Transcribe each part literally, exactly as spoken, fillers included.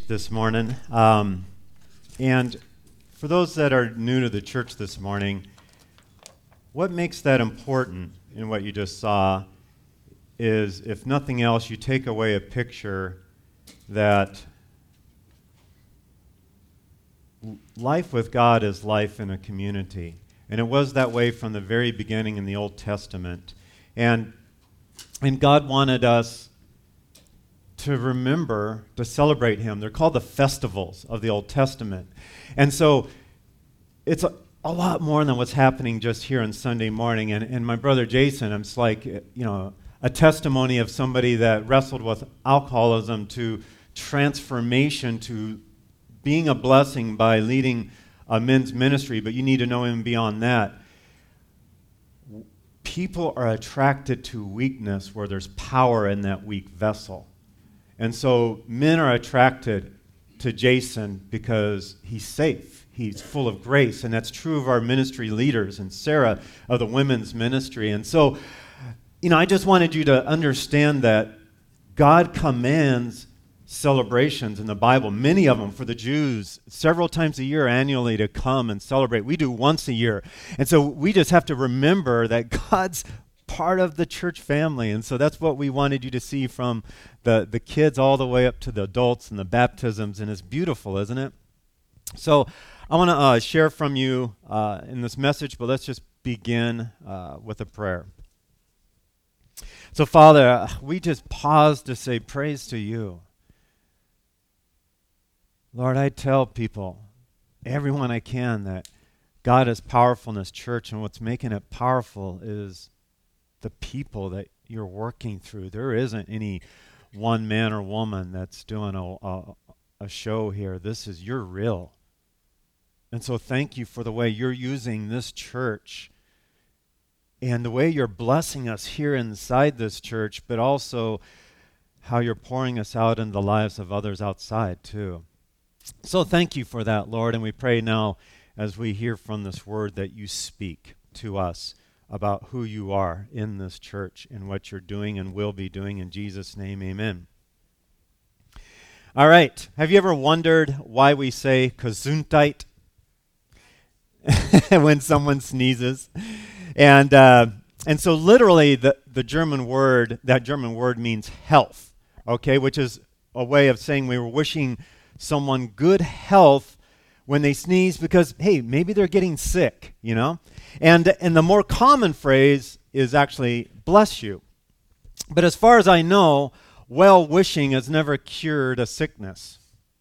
this morning. Um, and for those that are new to the church this morning, what makes that important in what you just saw is, if nothing else, you take away a picture that life with God is life in a community. And it was that way from the very beginning in the Old Testament. And, and God wanted us to remember, to celebrate Him. They're called the festivals of the Old Testament. And so it's a, a lot more than what's happening just here on Sunday morning. And, and my brother Jason, it's like, you know, a testimony of somebody that wrestled with alcoholism to transformation to being a blessing by leading a men's ministry, but you need to know Him beyond that. People are attracted to weakness where there's power in that weak vessel. And so men are attracted to Jason because he's safe. He's full of grace. And that's true of our ministry leaders and Sarah of the women's ministry. And so, you know, I just wanted you to understand that God commands celebrations in the Bible, many of them for the Jews, several times a year annually to come and celebrate. We do once a year. And so we just have to remember that God's part of the church family. And so that's what we wanted you to see from the, the kids all the way up to the adults and the baptisms. And it's beautiful, isn't it? So I want to uh, share from you uh, in this message, but let's just begin uh, with a prayer. So Father, we just pause to say praise to you. Lord, I tell people, everyone I can, that God is powerful in this church, and what's making it powerful is the people that you're working through. There isn't any one man or woman that's doing a, a, a show here. This is, you're real. And so thank you for the way you're using this church and the way you're blessing us here inside this church, but also how you're pouring us out in the lives of others outside too. So thank you for that, Lord, and we pray now as we hear from this word that you speak to us about who you are in this church and what you're doing and will be doing. In Jesus' name, amen. All right. Have you ever wondered why we say Gesundheit when someone sneezes? And uh, and so literally the, the German word, that German word means health, okay, which is a way of saying we were wishing someone good health when they sneeze because, hey, maybe they're getting sick, you know? And and the more common phrase is actually bless you. But as far as I know, well-wishing has never cured a sickness.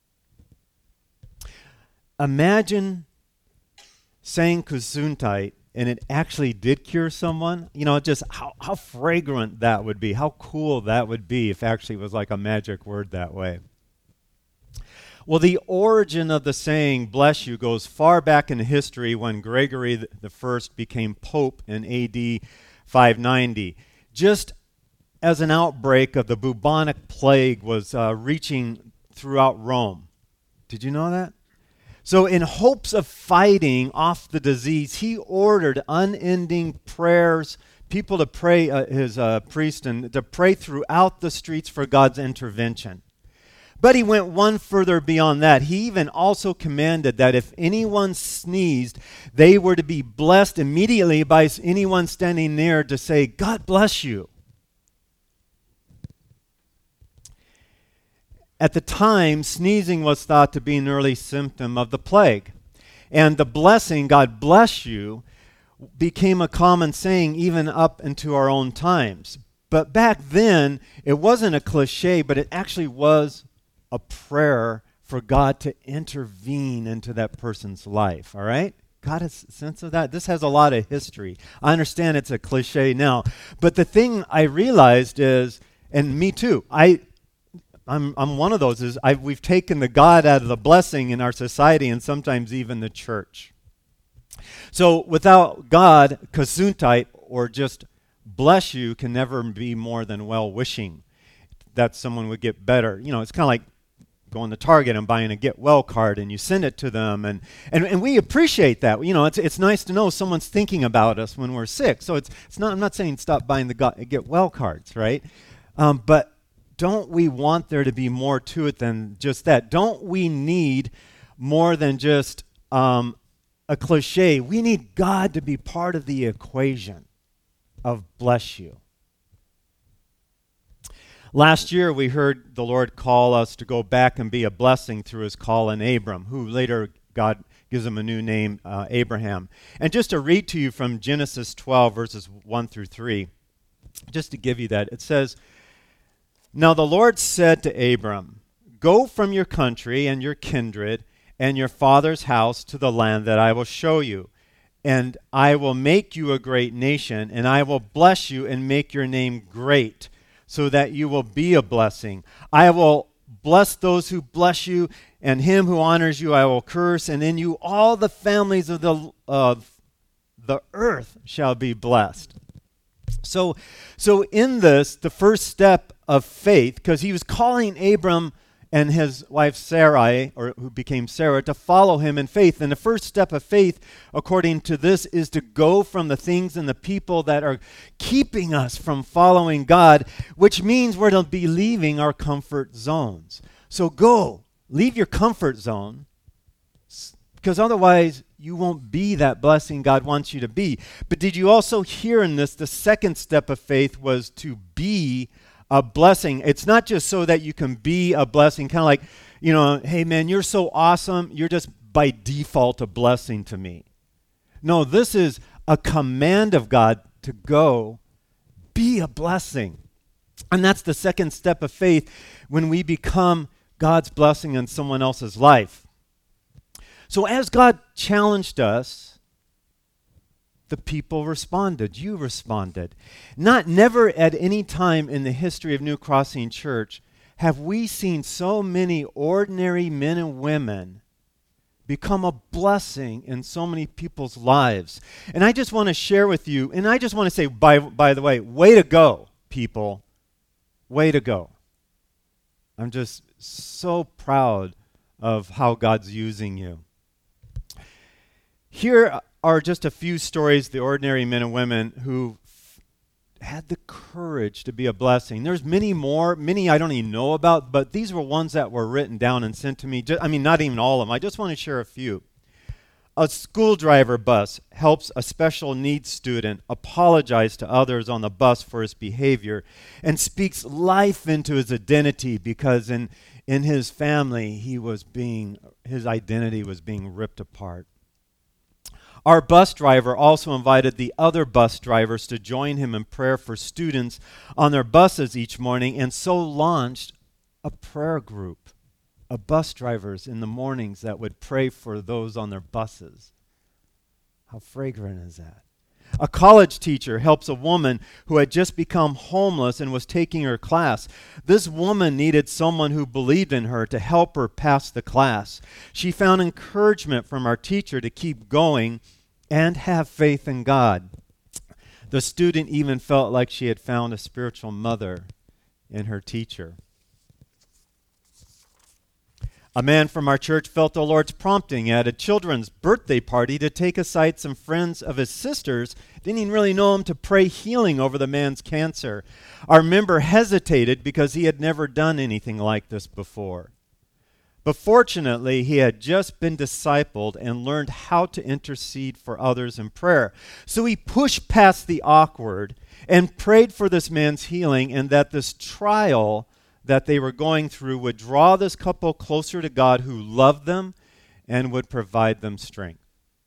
Imagine saying Gesundheit and it actually did cure someone. You know, just how, how fragrant that would be, how cool that would be if actually it was like a magic word that way. Well, the origin of the saying, bless you, goes far back in history when Gregory the First became Pope in A D five ninety. Just as an outbreak of the bubonic plague was uh, reaching throughout Rome. Did you know that? So in hopes of fighting off the disease, he ordered unending prayers, people to pray, uh, his uh, priest, and to pray throughout the streets for God's intervention. But he went one further beyond that. He even also commanded that if anyone sneezed, they were to be blessed immediately by anyone standing near to say, God bless you. At the time, sneezing was thought to be an early symptom of the plague. And the blessing, God bless you, became a common saying even up into our own times. But back then, it wasn't a cliche, but it actually was a prayer for God to intervene into that person's life, all right? Got a sense of that? This has a lot of history. I understand it's a cliche now, but the thing I realized is, and me too, I, I'm I'm one of those, is I've, we've taken the God out of the blessing in our society and sometimes even the church. So without God, Gesundheit, or just bless you, can never be more than well-wishing that someone would get better. You know, it's kind of like going to Target and buying a get well card and you send it to them, and, and, and we appreciate that. You know, it's it's nice to know someone's thinking about us when we're sick. So it's it's not I'm not saying stop buying the get well cards, right? Um, but don't we want there to be more to it than just that? Don't we need more than just um, a cliche? We need God to be part of the equation of bless you. Last year, we heard the Lord call us to go back and be a blessing through his call in Abram, who later God gives him a new name, uh, Abraham. And just to read to you from Genesis twelve, verses one through three, just to give you that, it says, "Now the Lord said to Abram, 'Go from your country and your kindred and your father's house to the land that I will show you. And I will make you a great nation, and I will bless you and make your name great, so that you will be a blessing. I will bless those who bless you, and him who honors you I will curse, and in you all the families of the of the earth shall be blessed.'" So, so in this, the first step of faith, because he was calling Abram and his wife Sarai, or who became Sarah, to follow him in faith. And the first step of faith, according to this, is to go from the things and the people that are keeping us from following God, which means we're to be leaving our comfort zones. So go, leave your comfort zone, because otherwise you won't be that blessing God wants you to be. But did you also hear in this, the second step of faith was to be a blessing. It's not just so that you can be a blessing, kind of like, you know, hey man, you're so awesome, you're just by default a blessing to me. No, this is a command of God to go be a blessing. And that's the second step of faith, when we become God's blessing in someone else's life. So as God challenged us, the people responded. You responded. Not never at any time in the history of New Crossing Church have we seen so many ordinary men and women become a blessing in so many people's lives. And I just want to share with you, and I just want to say, by, by the way, way to go, people. Way to go. I'm just so proud of how God's using you. Here are just a few stories, the ordinary men and women who f- had the courage to be a blessing. There's many more, many I don't even know about, but these were ones that were written down and sent to me. Just, I mean, not even all of them. I just want to share a few. A school driver bus helps a special needs student apologize to others on the bus for his behavior and speaks life into his identity, because in, in his family, he was being, his identity was being ripped apart. Our bus driver also invited the other bus drivers to join him in prayer for students on their buses each morning, and so launched a prayer group of bus drivers in the mornings that would pray for those on their buses. How fragrant is that? A college teacher helps a woman who had just become homeless and was taking her class. This woman needed someone who believed in her to help her pass the class. She found encouragement from our teacher to keep going and have faith in God. The student even felt like she had found a spiritual mother in her teacher. A man from our church felt the Lord's prompting at a children's birthday party to take aside some friends of his sister's. Didn't even really know him, to pray healing over the man's cancer. Our member hesitated because he had never done anything like this before. But fortunately, he had just been discipled and learned how to intercede for others in prayer. So he pushed past the awkward and prayed for this man's healing, and that this trial that they were going through would draw this couple closer to God, who loved them and would provide them strength.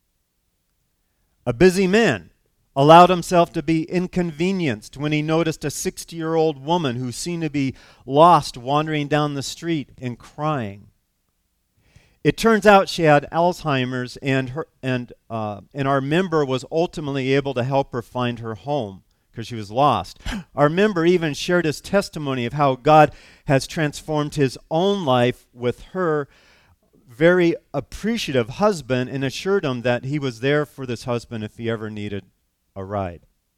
A busy man allowed himself to be inconvenienced when he noticed a sixty-year-old woman who seemed to be lost wandering down the street and crying. It turns out she had Alzheimer's, and her and uh, and our member was ultimately able to help her find her home, because she was lost. Our member even shared his testimony of how God has transformed his own life with her very appreciative husband, and assured him that he was there for this husband if he ever needed a ride.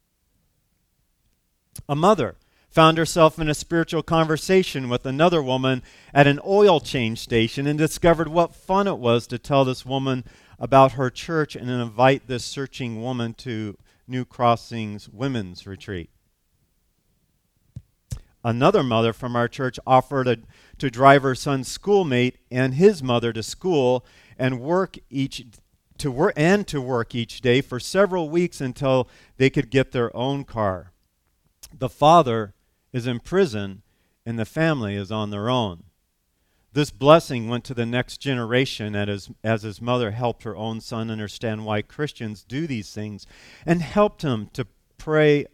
A mother found herself in a spiritual conversation with another woman at an oil change station, and discovered what fun it was to tell this woman about her church and invite this searching woman to New Crossings Women's Retreat. another mother from our church offered a, to drive her son's schoolmate and his mother to school and work each to work and to work each day for several weeks until they could get their own car. The father is in prison and the family is on their own. This blessing went to the next generation as his, as his mother helped her own son understand why Christians do these things and helped him to pray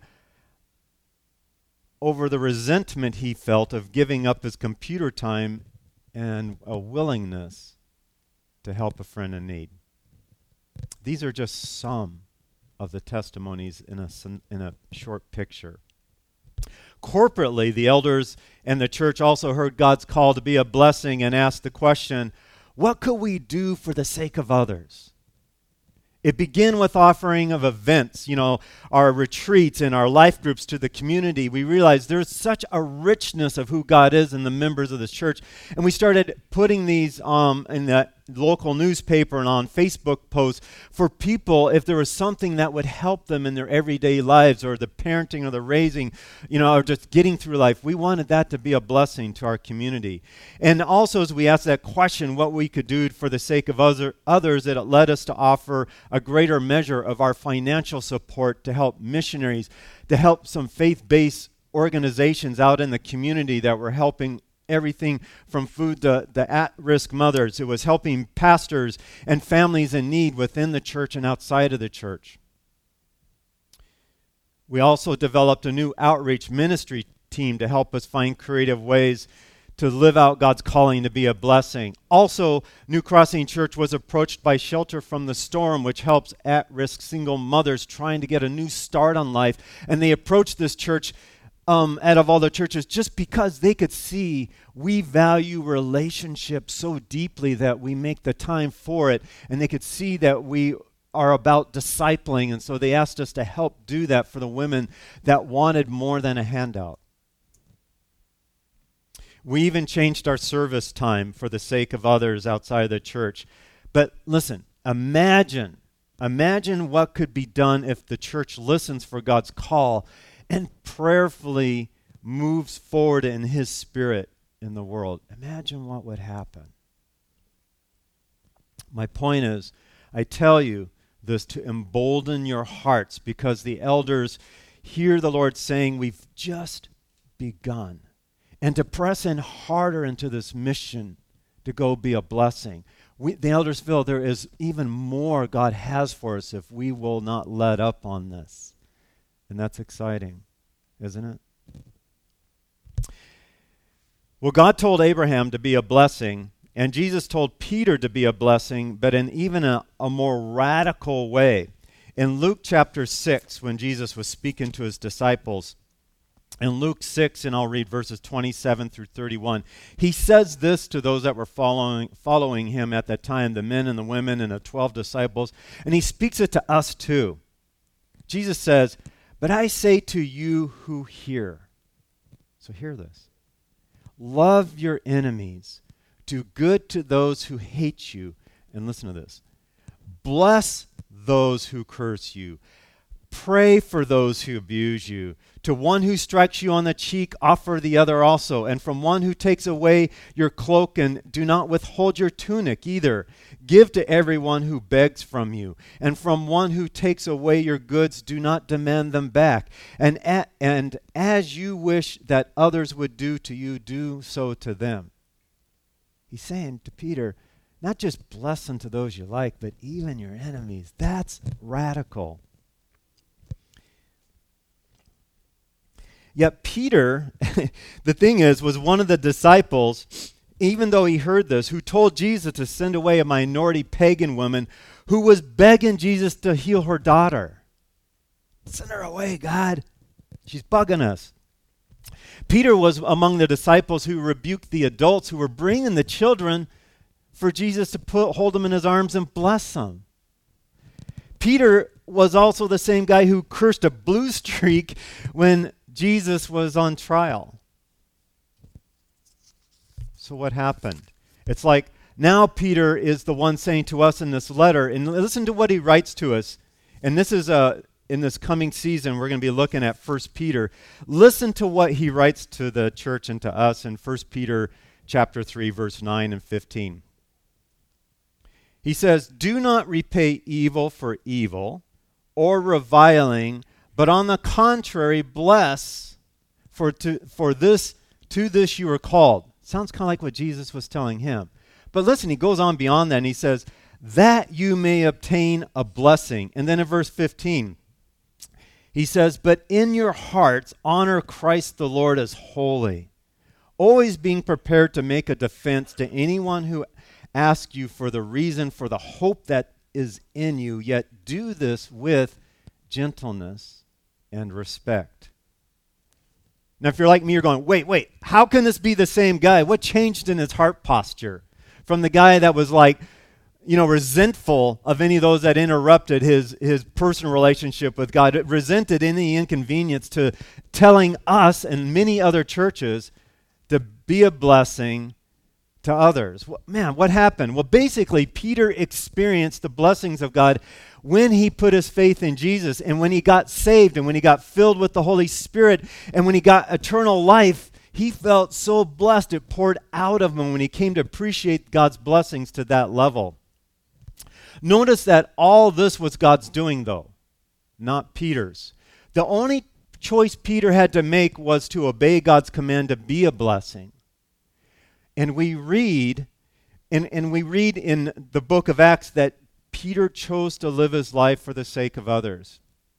over the resentment he felt of giving up his computer time and a willingness to help a friend in need. These are just some of the testimonies in a, in a short picture. Corporately, the elders and the church also heard God's call to be a blessing and asked the question, what could we do for the sake of others? It began with offering of events, you know, our retreats and our life groups to the community. We realized there's such a richness of who God is in the members of this church. And we started putting these um, in the local newspaper and on Facebook posts for people if there was something that would help them in their everyday lives or the parenting or the raising, you know, or just getting through life. We wanted that to be a blessing to our community. And also as we asked that question, what we could do for the sake of other, others, it led us to offer a greater measure of our financial support to help missionaries, to help some faith-based organizations out in the community that were helping everything from food to the at-risk mothers. It was helping pastors and families in need within the church and outside of the church. We also developed a new outreach ministry team to help us find creative ways to live out God's calling to be a blessing. Also, New Crossing Church was approached by Shelter from the Storm, which helps at-risk single mothers trying to get a new start on life. And they approached this church Um, out of all the churches, just because they could see we value relationships so deeply that we make the time for it, and they could see that we are about discipling, and so they asked us to help do that for the women that wanted more than a handout. We even changed our service time for the sake of others outside of the church. But listen, imagine, imagine what could be done if the church listens for God's call and prayerfully moves forward in His Spirit in the world. Imagine what would happen. My point is, I tell you this to embolden your hearts, because the elders hear the Lord saying, we've just begun, and to press in harder into this mission to go be a blessing. We, the elders feel there is even more God has for us if we will not let up on this. And that's exciting, isn't it? Well, God told Abraham to be a blessing, and Jesus told Peter to be a blessing, but in even a, a more radical way. In Luke chapter six, when Jesus was speaking to his disciples, in Luke six, and I'll read verses twenty-seven through thirty-one, he says this to those that were following, following him at that time, the men and the women and the twelve disciples, and he speaks it to us too. Jesus says, but I say to you who hear, so hear this, love your enemies, do good to those who hate you, and listen to this, bless those who curse you, pray for those who abuse you. To one who strikes you on the cheek, offer the other also. And from one who takes away your cloak, and do not withhold your tunic either. Give to everyone who begs from you. And from one who takes away your goods, do not demand them back. And, a- and as you wish that others would do to you, do so to them. He's saying to Peter, not just bless unto those you like, but even your enemies. That's radical. Yet Peter, the thing is, was one of the disciples, even though he heard this, who told Jesus to send away a minority pagan woman who was begging Jesus to heal her daughter. Send her away, God. She's bugging us. Peter was among the disciples who rebuked the adults who were bringing the children for Jesus to put, hold them in his arms and bless them. Peter was also the same guy who cursed a blue streak when Jesus was on trial. So what happened? It's like now Peter is the one saying to us in this letter, and listen to what he writes to us. And this is a in this coming season, we're going to be looking at First Peter. Listen to what he writes to the church and to us in First Peter chapter three, verse nine and fifteen. He says, "Do not repay evil for evil or reviling, but on the contrary, bless, for to, for this to this you are called." Sounds kind of like what Jesus was telling him. But listen, he goes on beyond that and he says, "That you may obtain a blessing." And then in verse fifteen, he says, "But in your hearts honor Christ the Lord as holy, always being prepared to make a defense to anyone who asks you for the reason for the hope that is in you, yet do this with gentleness and respect." Now, if you're like me, you're going, wait, wait, how can this be the same guy? What changed in his heart posture from the guy that was like, you know, resentful of any of those that interrupted his, his personal relationship with God, resented any inconvenience, to telling us and many other churches to be a blessing to others? Well, man, what happened? Well, basically, Peter experienced the blessings of God when he put his faith in Jesus, and when he got saved, and when he got filled with the Holy Spirit, and when he got eternal life. He felt so blessed. It poured out of him when he came to appreciate God's blessings to that level. Notice that all this was God's doing, though, not Peter's. The only choice Peter had to make was to obey God's command to be a blessing. And we read, and, and we read in the book of Acts that Peter chose to live his life for the sake of others.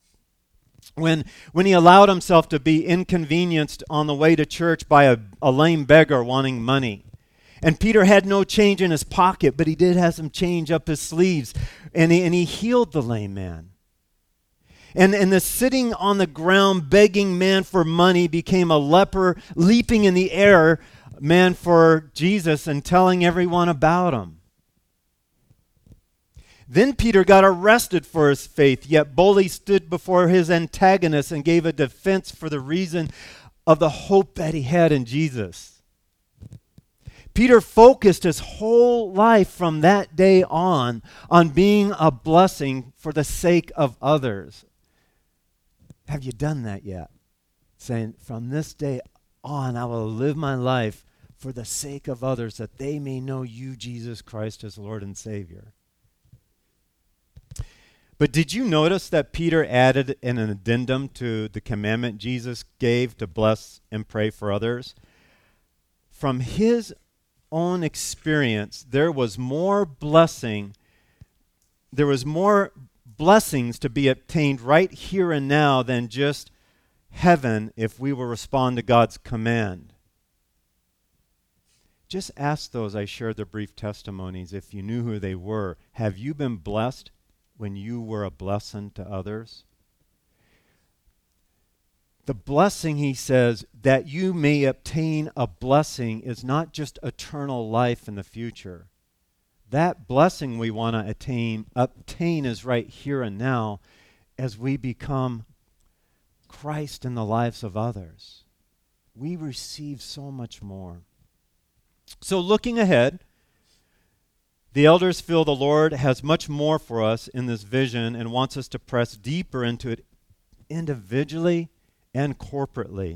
When, when he allowed himself to be inconvenienced on the way to church by a, a lame beggar wanting money. And Peter had no change in his pocket, but he did have some change up his sleeves. And he, and he healed the lame man. And, and the sitting on the ground begging man for money became a leper leaping in the air man for Jesus and telling everyone about him. Then Peter got arrested for his faith, yet boldly stood before his antagonist and gave a defense for the reason of the hope that he had in Jesus. Peter focused his whole life from that day on on being a blessing for the sake of others. Have you done that yet? Saying, from this day on, I will live my life for the sake of others, that they may know you, Jesus Christ, as Lord and Savior. But did you notice that Peter added an addendum to the commandment Jesus gave to bless and pray for others? From his own experience, there was more blessing, there was more blessings to be obtained right here and now than just heaven if we will respond to God's command. Just ask those I shared their brief testimonies if you knew who they were. Have you been blessed when you were a blessing to others? The blessing, he says, that you may obtain a blessing is not just eternal life in the future. That blessing we want to attain, obtain is right here and now as we become Christ in the lives of others. We receive so much more. So looking ahead, the elders feel the Lord has much more for us in this vision and wants us to press deeper into it individually and corporately.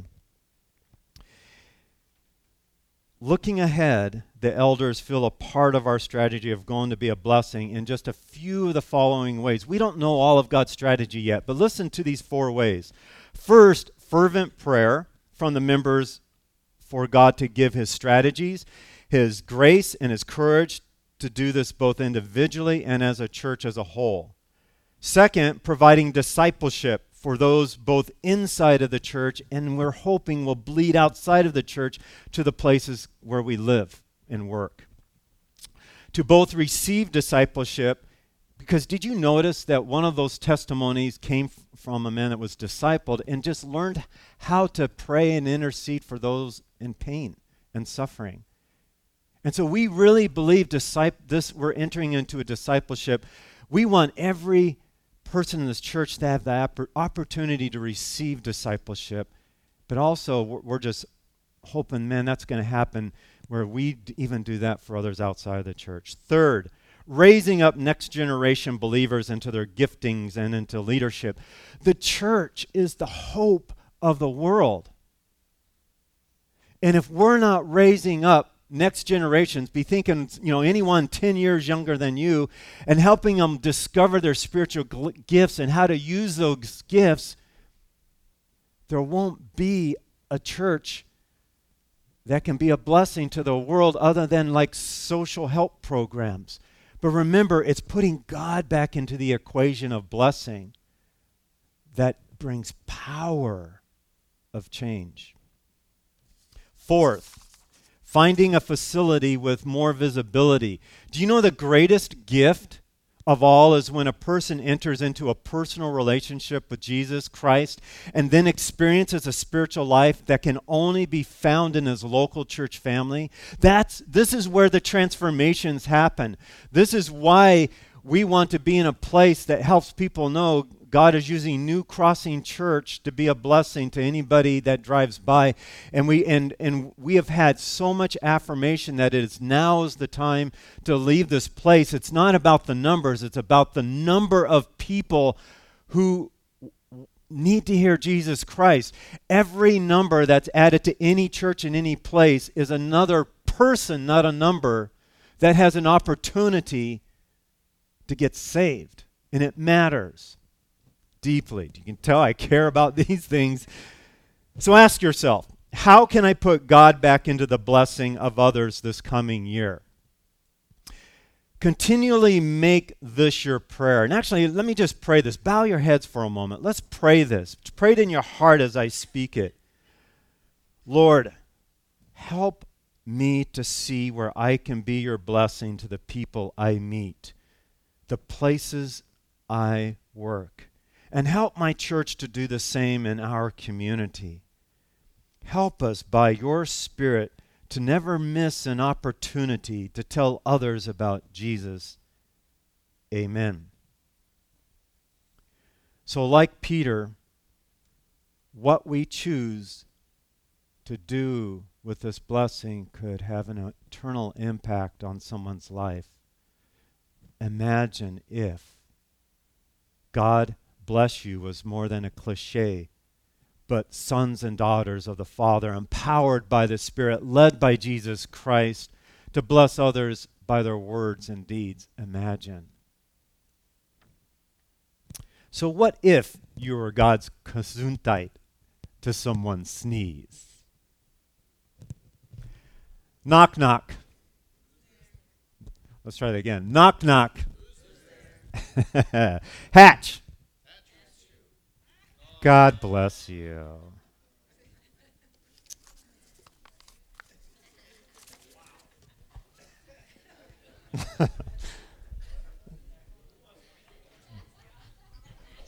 Looking ahead, the elders feel a part of our strategy of going to be a blessing in just a few of the following ways. We don't know all of God's strategy yet, but listen to these four ways. First, fervent prayer from the members for God to give his strategies, his grace, and his courage to do this both individually and as a church as a whole. Second, providing discipleship for those both inside of the church and we're hoping will bleed outside of the church to the places where we live and work. To both receive discipleship, because did you notice that one of those testimonies came f- from a man that was discipled and just learned how to pray and intercede for those in pain and suffering? And so we really believe disciple, this we're entering into a discipleship. We want every person in this church to have the opp- opportunity to receive discipleship, but also we're, we're just hoping, man, that's going to happen where we d- even do that for others outside of the church. Third, raising up next generation believers into their giftings and into leadership. The church is the hope of the world. And if we're not raising up next generations, be thinking, you know, anyone ten years younger than you, and helping them discover their spiritual gl- gifts and how to use those gifts, there won't be a church that can be a blessing to the world other than like social help programs. But remember, it's putting God back into the equation of blessing that brings power of change. Fourth, finding a facility with more visibility. Do you know the greatest gift of all is when a person enters into a personal relationship with Jesus Christ and then experiences a spiritual life that can only be found in his local church family? That's this is where the transformations happen. This is why we want to be in a place that helps people know God is using New Crossing Church to be a blessing to anybody that drives by. And we and and we have had so much affirmation that it is now is the time to leave this place. It's not about the numbers, it's about the number of people who need to hear Jesus Christ. Every number that's added to any church in any place is another person, not a number, that has an opportunity to get saved. And it matters deeply. You can tell I care about these things. So ask yourself, how can I put God back into the blessing of others this coming year? Continually make this your prayer. And actually, let me just pray this. Bow your heads for a moment. Let's pray this. Pray it in your heart as I speak it. Lord, help me to see where I can be your blessing to the people I meet, the places I work. And help my church to do the same in our community. Help us by your Spirit to never miss an opportunity to tell others about Jesus. Amen. So like Peter, what we choose to do with this blessing could have an eternal impact on someone's life. Imagine if God bless you was more than a cliche, but sons and daughters of the Father, empowered by the Spirit, led by Jesus Christ to bless others by their words and deeds. Imagine. So what if you were God's Gesundheit to someone's sneeze? Knock, knock. Let's try that again. Knock, knock. Hatch. God bless you.